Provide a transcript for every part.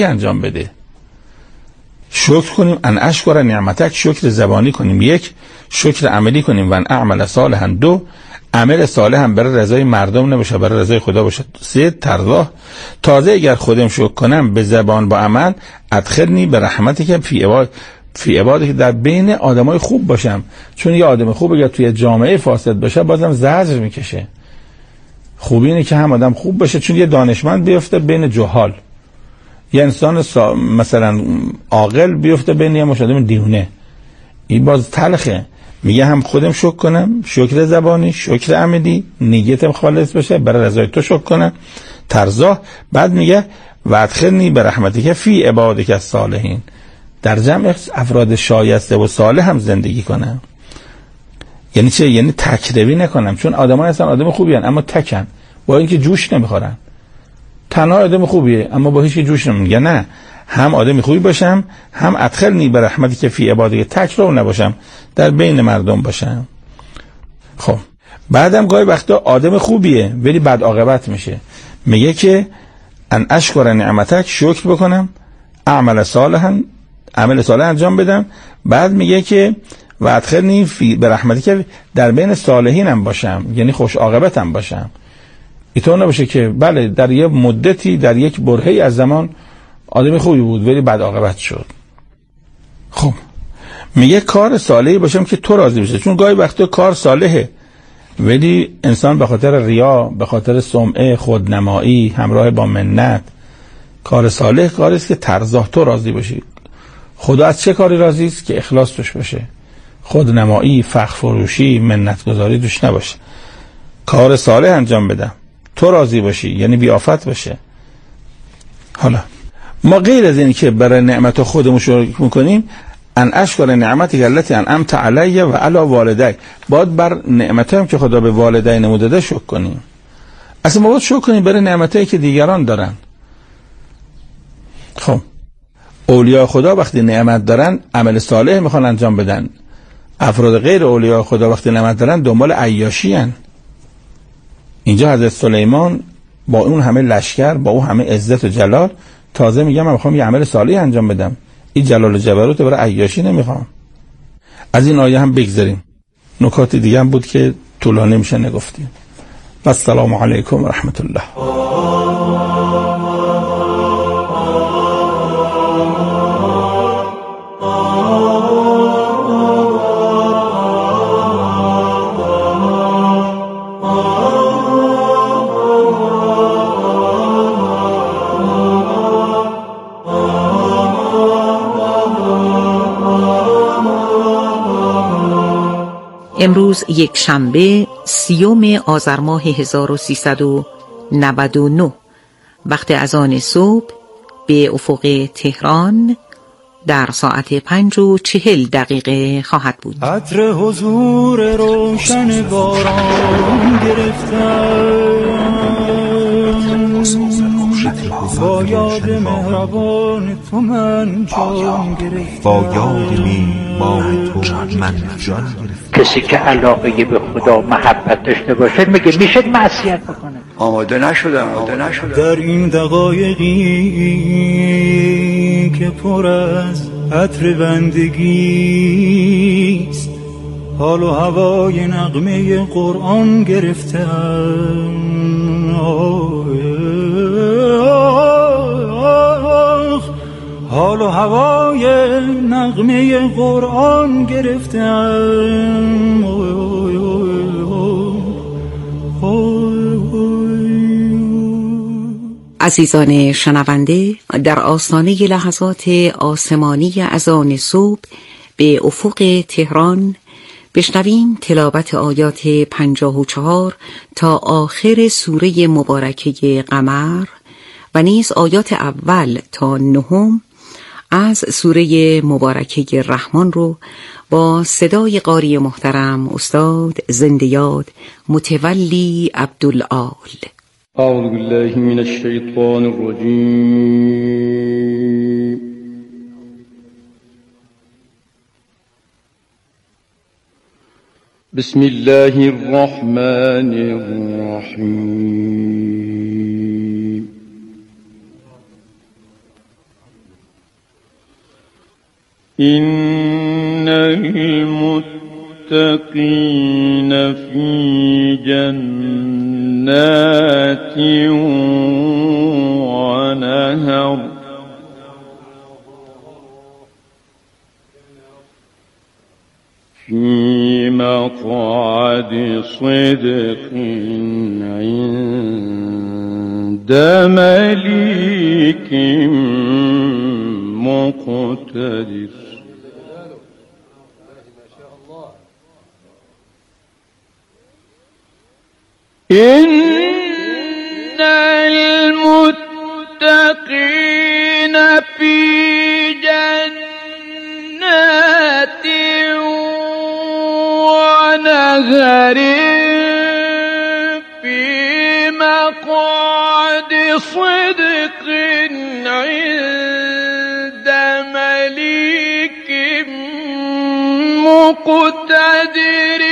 انجام بده. شکر کنیم، ان اشکر نعمتک، شکر زبانی کنیم، یک، شکر عملی کنیم، و ان اعمل صالحا، دو، عمل صالح هم برای رضای مردم نباشه، برای رضای خدا باشه، سه، ترضاه، تازه اگر خودم شکر کنم به زبان با عمل، ادخلنی به رحمتی که فی عبادی، که در بین آدمای خوب باشم. چون یه آدم خوب اگر توی جامعه فاسد باشه بازم زجر میکشه. خوبی اینه که هم آدم خوب باشه، چون یه دانشمند بیفته بین جهال، یه انسان مثلا عاقل بیفته بین یه مشاهده دیونه، این باز تلخه. میگه هم خودم شکر کنم، شکر زبانی، شکر عملی، نیتم خالص باشه، برای رضای تو شکر کنم، ترضاه. بعد میگه و ادخلنی به رحمتی که فی عبادک الصالحین، در جمع افراد شایسته و صالح هم زندگی کنم. یعنی چه؟ یعنی تکروی نکنم، چون آدمان هستن آدم خوبی هستن اما تکن، با اینکه جوش نمیخورن. تنها آدم خوبیه اما با هیچ جوش نمیگه. نه، هم آدم خوبی باشم، هم ادخلنی به رحمتی که فی عبادک، تک رو نباشم، در بین مردم باشم. خب بعدم گاهی وقتا آدم خوبیه ولی بد عاقبت میشه. میگه که ان اشکر نعمتک، شکر بکنم، عمل صالحا، عمل صالح انجام بدم. بعد میگه که و ادخلنی فی به رحمتی که در بین صالحینم باشم، یعنی خوش عاقبتم باشم. اینطور نباشه که بله در یه مدتی در یک برهه‌ای از زمان آدم خوبی بود ولی بد عاقبت شد. خب میگه کار صالحی باشم که تو راضی بشه، چون گاهی وقتا کار صالحه ولی انسان به خاطر ریا، به خاطر سمعه، خودنمایی همراه با منت. کار صالح کاری است که ترضاه، تو راضی باشی. خدا از چه کاری راضی است؟ که اخلاص توش باشه، خودنمایی، فخر فروشی، منت گذاری توش نباشه. کار صالح انجام بدم تو راضی باشی، یعنی بی آفت باشه. حالا ما غیر از این که برای نعمت خودمون شکر میکنیم، ان اشکر نعمتی التي انعمت علی و علی والدی، باید بر نعمتی هم که خدا به والدینمون داده شکر کنیم. اصلا ما باید شکر کنیم برای نعمتی که دیگران دارن. خب اولیاء خدا وقتی نعمت دارن عمل صالح میخوان انجام بدن. افراد غیر اولیاء خدا وقتی نعمت دارن دنبال عیاشی هن. اینجا حضرت سلیمان با اون همه لشکر، با اون همه عزت و جلال، تازه میگم من میخوام یه عمل صالح انجام بدم، این جلال و جبروت برای عیاشی نمیخوام. از این آیه هم بگذاریم، نکات دیگه هم بود که طولانی میشه نگفتیم. و السلام علیکم و رحمت الله. امروز یک شنبه 30 آذر ماه 1399 وقت اذان صبح به افق تهران در ساعت 5:40 خواهد بود. عطر حضور روشن باران گرفتم، با یاد مهربان تو من جان گرفتم، با یاد میهمان تو من جان گرفتم. کسی که علاقه به خدا محبت داشته باشه میگه میشه معصیت بکنه. آماده نشدم. در این دقایقی که پر از عطر بندگیست، حال و هوای نغمه قرآن گرفتم، حال و هوای نغمه قرآن گرفتم. عزیزان شنونده، در آستانه لحظات آسمانی اذان صبح به افق تهران بشنویم تلاوت آیات 54 تا آخر سوره مبارکه قمر و نیز آیات اول تا 9 از سوره مبارکه رحمان رو با صدای قاری محترم استاد زنده‌یاد متولی عبدالعال. اعوذ بالله من الشیطان الرجیم. بسم الله الرحمن الرحیم. إن المتقين في جنات ونهر في مقعد صدق عند مليك مقتدر. إن المتقين في جنات ونهر في مقعد صدق عند مليك مقتدر.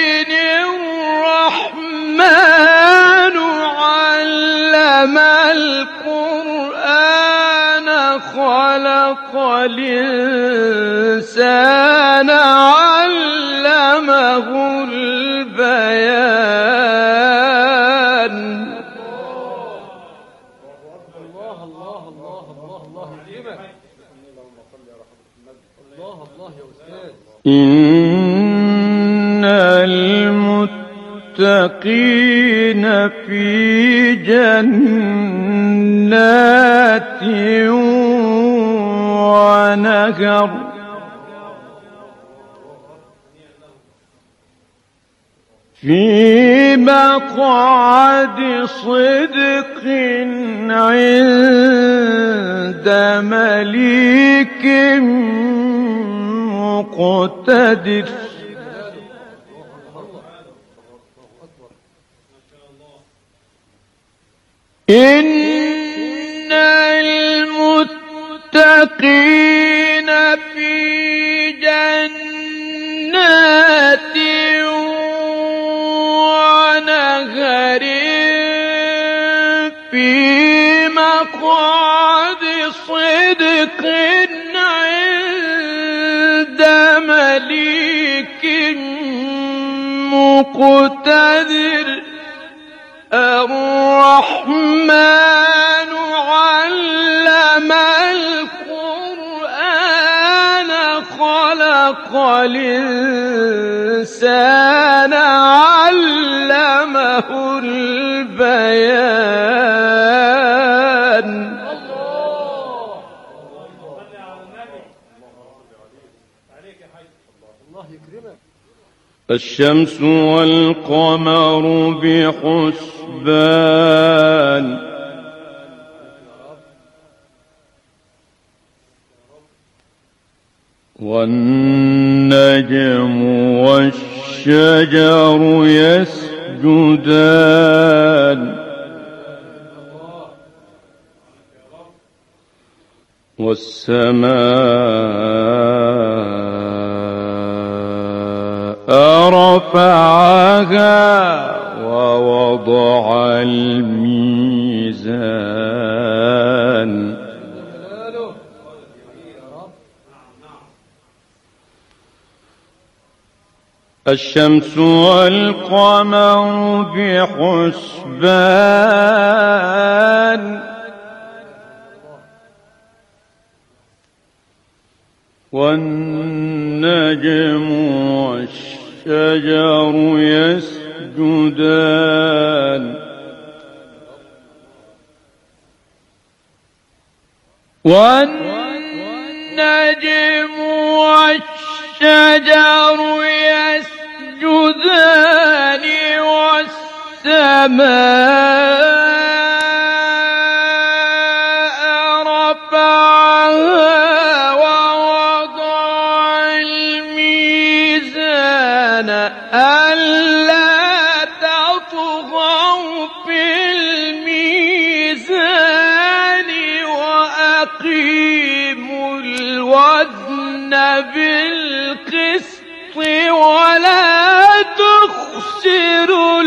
الرحمن علم القرآن خلق الإنسان علمه البيان. إن المتقين في جنات ونهر في مقعد صدق عند مليك مقتدر. إن المتقين في جنات ونهر في مقعد صدق عند مليك مقتدر. الرحمن علم القرآن خلق الإنسان علمه البيان. الشمس والقمر بحسبان والنجم والشجر يسجدان والسماء رفعها ووضع الميزان. الشمس والقمر بحسبان والنجم والشجر يسجدان والنجم والشجر يسجدان والسماء رفعها ووضع الميزان ألا تطغوا في الميزان وأقيموا الوزن بالقسط ولا تخسروا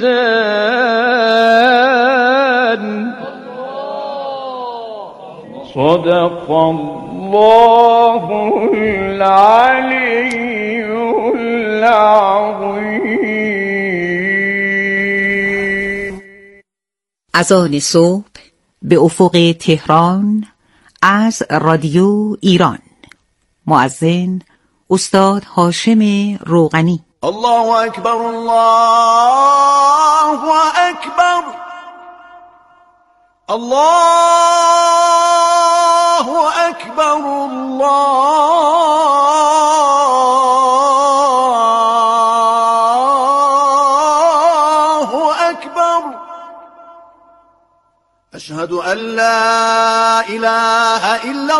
الميزان. صدق الله العلي العظيم. اذان صبح به افق تهران از رادیو ایران. مؤذن استاد هاشم روغنی. الله اکبر، الله اکبر، الله اکبر، الله اکبر. اشهد ان لا اله الا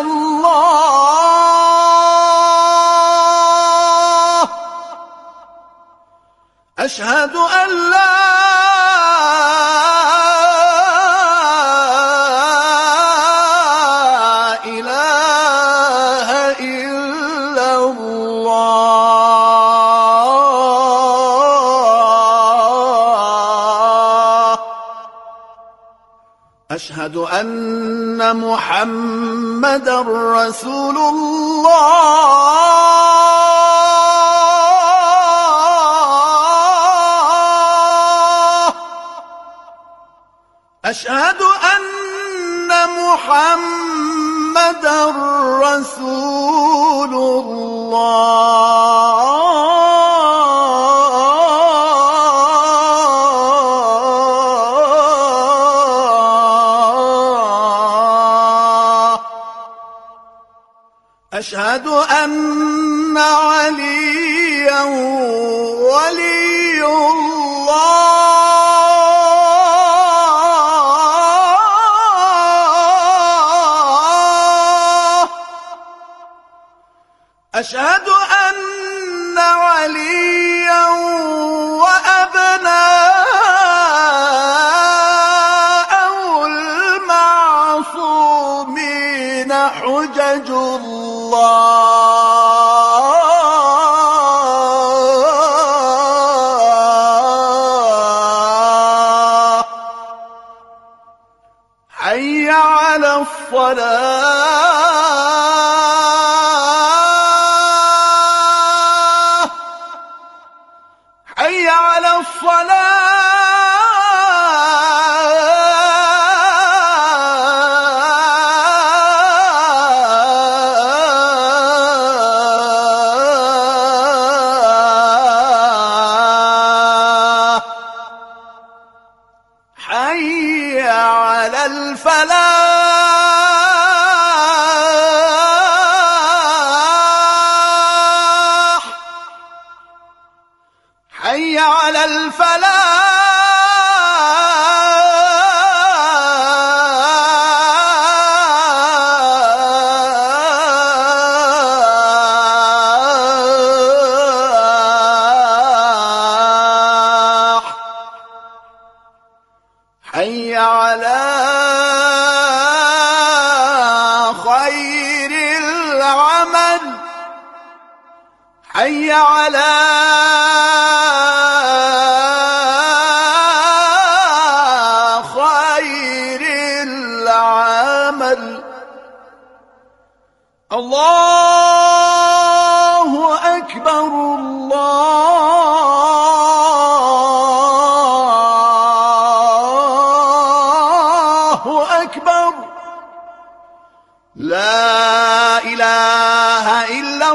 الله، اشهد ان لا اله الا الله، اشهد ان محمدا رسول الله، أشهد أن محمدا رسول الله، أشهد أن عليا ولي الله، أشهد أن عليا وأبناءه المعصومين حجج الله. حي على الصلاة، حي على الصلاة، حي على الفلاح، حي على الفلاح. حي على خير العمل، حي على خير العمل. الله أكبر، الله أكبر، لا إله إلا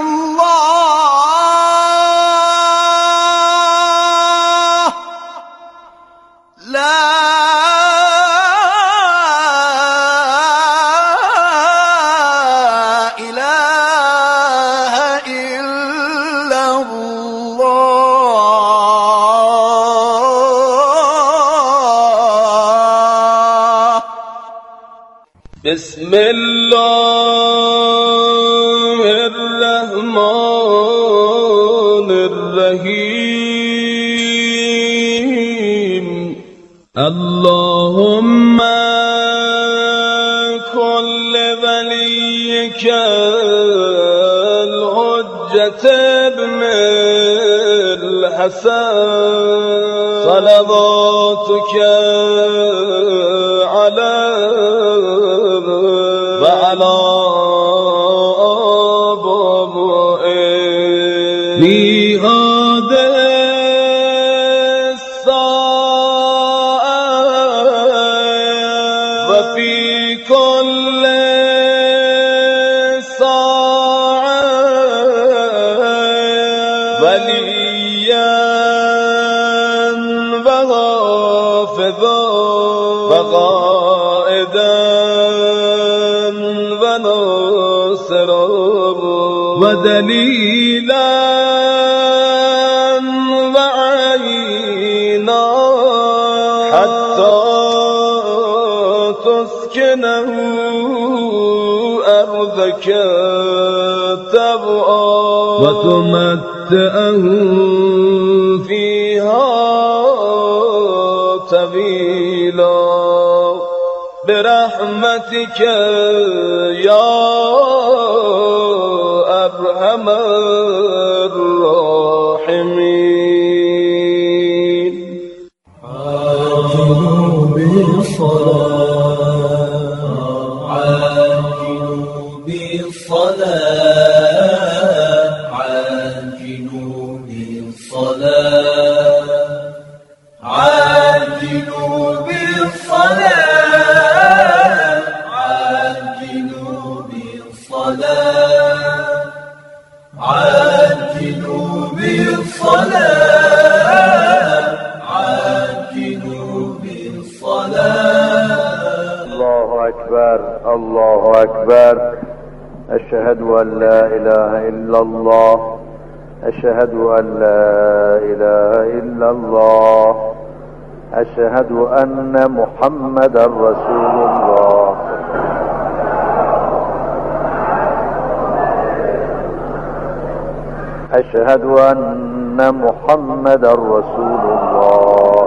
الله، لا إله إلا الله. بسم الله الرحمن الرحيم. اللهم كل وليك الحجة ابن الحسن صلواتك عليه على بابائه ميعاد الساعة وفي كل ساعة وليا وحافظا وقائدا وناصرا ودليلا وعينا حتى تسكنه أرضك تبعا وتمتعه فيها طويلا برحمتك يا أرحم الراحمين. عاجلوا بالصلاة عاجلوا بالصلاة عاجلوا بالصلاة عاجلوا بالصلاة عاجلوا بالصلاة عاجلوا بالصلاة عاجلوا بالصلاة. الله أكبر الله أكبر. أشهد أن لا إله إلا الله أشهد أن لا إله إلا الله أشهد أن محمدا رسول الله. أشهد أن محمدا رسول الله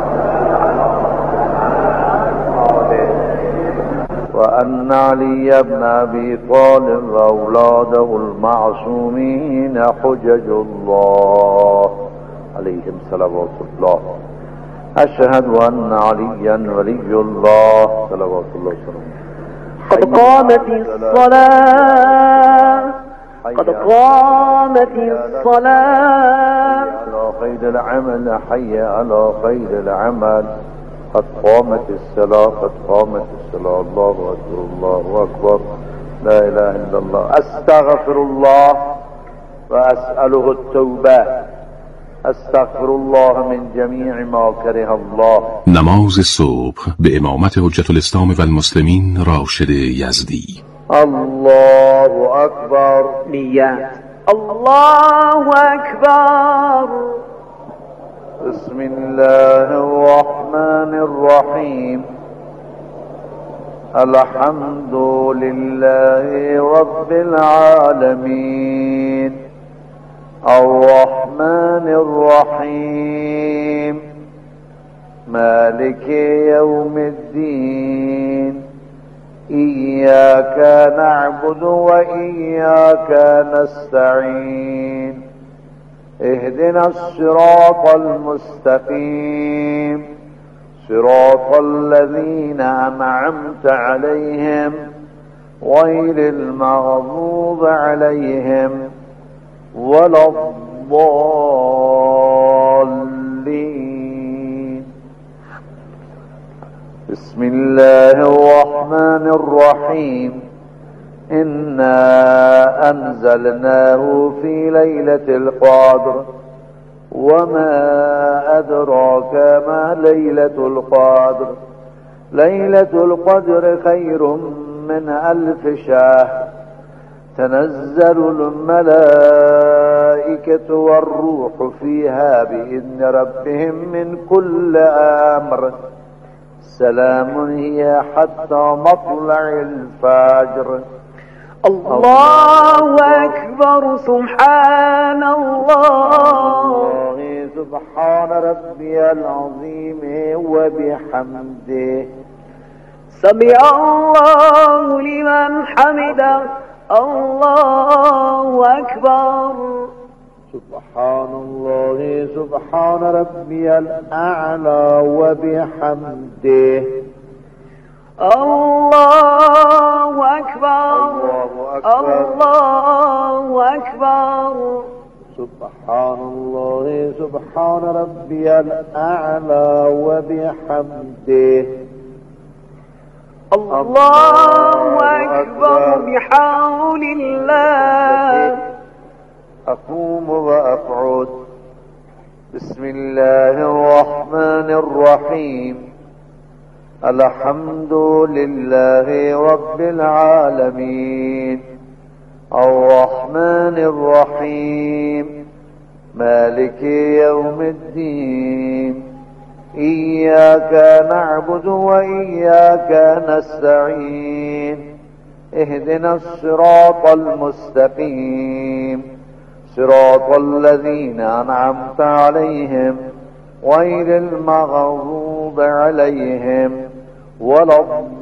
وأن علي بن أبي طالب وأولاده المعصومين حجج الله عليهم صلوات الله. أشهد أن عليا ولي الله صلوات الله وسلامه. قد قامت الصلاة قد قامت الصلاة. على خير العمل حي على خير العمل. قد قامت الصلاة قد قامت الصلاة. الله أكبر الله أكبر. لا إله إلا الله. أستغفر الله وأسأله التوبة. استغفر الله من جمیع ما کره الله. نماز صبح به امامت حجت الاسلام و المسلمین راشد یزدی. الله اکبر. نیت. الله اکبر. بسم الله الرحمن الرحیم. الحمد لله رب العالمين الرحمن الرحيم مالك يوم الدين إياك نعبد وإياك نستعين اهدنا الصراط المستقيم صراط الذين أنعمت عليهم غير المغضوب عليهم ولا الضالين. بسم الله الرحمن الرحيم. إنا أنزلناه في ليلة القدر وما أدراك ما ليلة القدر. ليلة القدر خير من 1000 شهر. تنزل الملائكة والروح فيها بإذن ربهم من كل أمر سلام هي حتى مطلع الفجر. الله أكبر. سبحان الله. سبحان ربي العظيم وبحمده. سمع الله لمن حمده. الله أكبر. سبحان الله سبحان ربي الأعلى وبحمده. الله أكبر الله أكبر سبحان الله سبحان ربي الأعلى وبحمده الله أكبر بحول الله أقوم وأقعد بسم الله الرحمن الرحيم الحمد لله رب العالمين الرحمن الرحيم مالك يوم الدين إياك نعبد وإياك نستعين اهدنا الصراط المستقيم صراط الذين أنعمت عليهم غير المغضوب عليهم ولا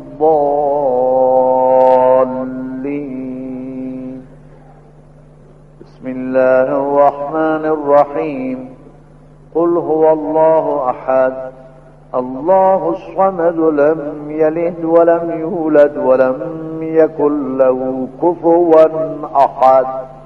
الضالين بسم الله الرحمن الرحيم قل هو الله أحد الله الصمد لم يلد ولم يولد ولم يكن له كفوا أحد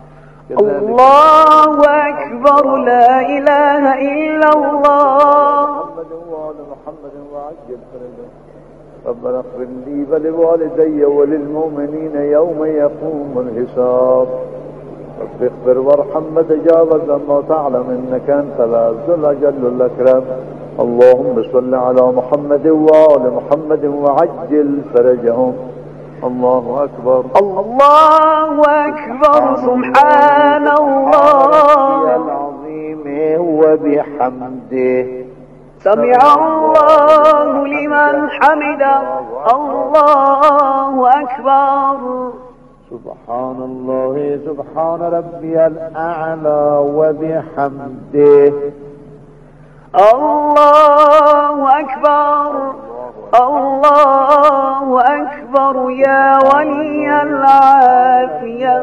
الله أكبر لا إله إلا الله محمد وعجل ربنا اغفر لي ولوالدي وللمؤمنين يوم يقوم الحساب رب اغفر وارحم وتجاوز ما تعلم انك انت العز الاجل الاكرم اللهم صل على محمد وآل محمد وعجل فرجهم الله أكبر الله أكبر سبحان الله العظيم وبحمده سمع الله لمن حمده الله أكبر سبحان الله سبحان ربي الأعلى وبحمده الله أكبر الله أكبر يا ولي العافية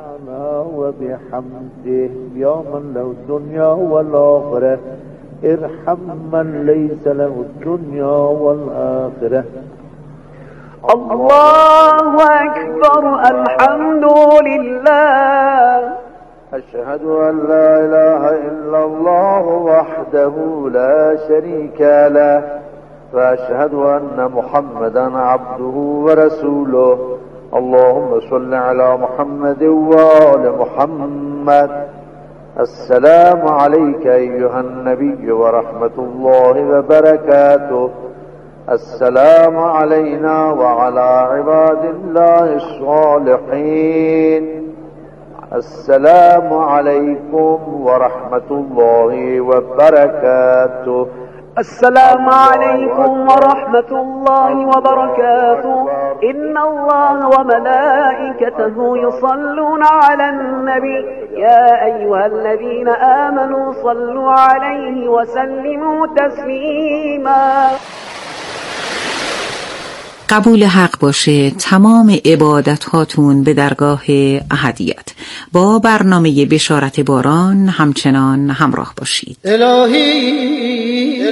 وبحمده يا من له الدنيا والآخرة ارحم من ليس له الدنيا والآخرة الله أكبر الحمد لله أشهد أن لا إله إلا الله وحده لا شريك له وأشهد أن محمدا عبده ورسوله اللهم صل على محمد وآل محمد السلام عليك أيها النبي ورحمة الله وبركاته السلام علينا وعلى عباد الله الصالحين السلام عليكم ورحمة الله وبركاته السلام عليكم ورحمة الله وبركاته إن الله وملائكته يصلون على النبي يا أيها الذين آمنوا صلوا عليه وسلموا تسليما. قبول حق باشه تمام عبادت هاتون به درگاه احدیت. با برنامه بشارت باران همچنان همراه باشید. الهی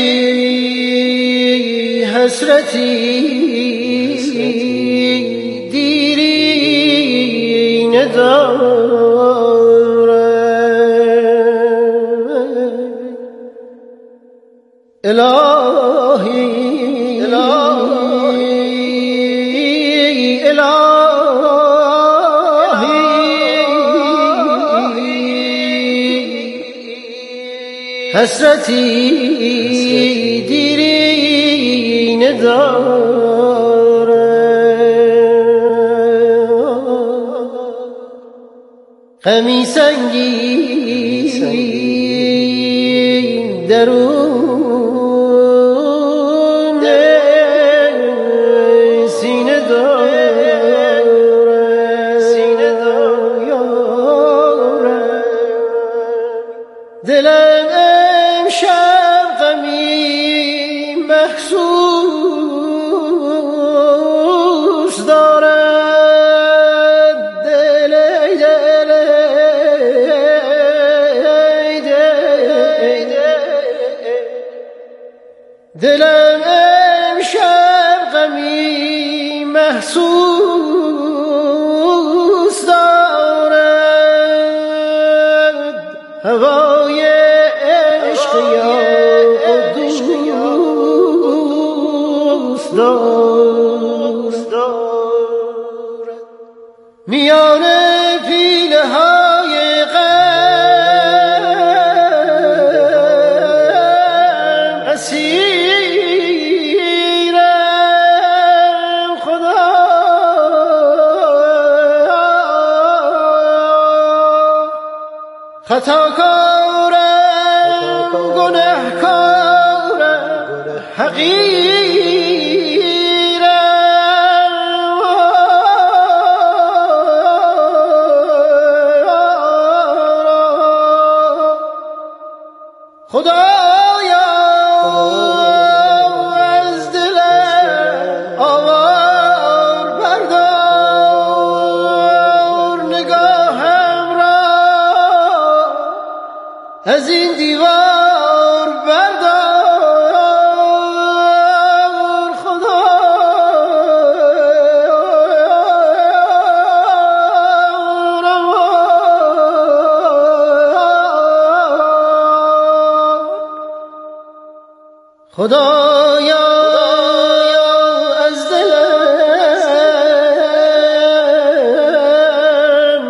الهی حسرتی دیری نداره الهی حسرتی دیری نداره غمی سنگین درون سینه داره دلم امشب غمی محسوس دارد میان پیله های غم اسیرم خدا خطاکارم گنهکارم حقیرم خدایا از دلم آوار بردار نگاهم را از این دیوار بردار خدا خدایا از دلم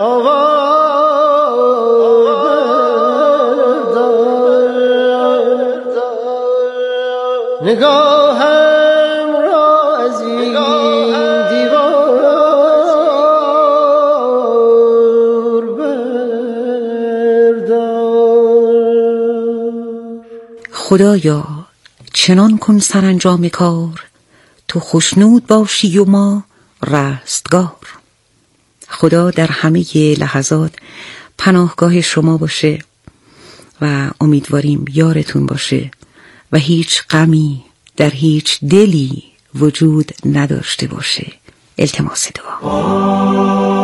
آوار نگاهم را از این دیوار بردار خدایا چنان کن سرانجام کار تو خوشنود باشی و ما رستگار. خدا در همه لحظات پناهگاه شما باشه و امیدواریم یارتون باشه و هیچ غمی در هیچ دلی وجود نداشته باشه. التماس دعا.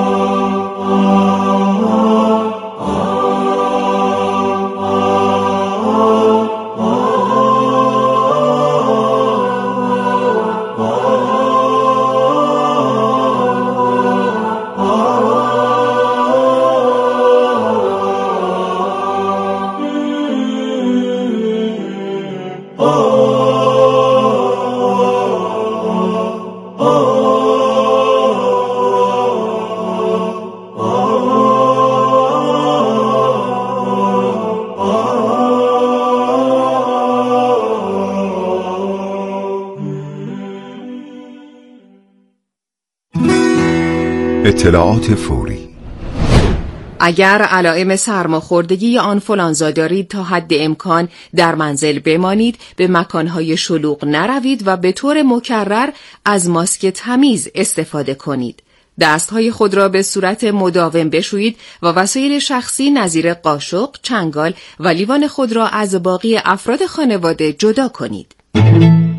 اطلاعات فوری. اگر علائم سرماخوردگی یا آنفولانزا دارید تا حد امکان در منزل بمانید، به مکانهای شلوغ نروید و به طور مکرر از ماسک تمیز استفاده کنید. دستهای خود را به صورت مداوم بشویید و وسایل شخصی نظیر قاشق، چنگال و لیوان خود را از باقی افراد خانواده جدا کنید.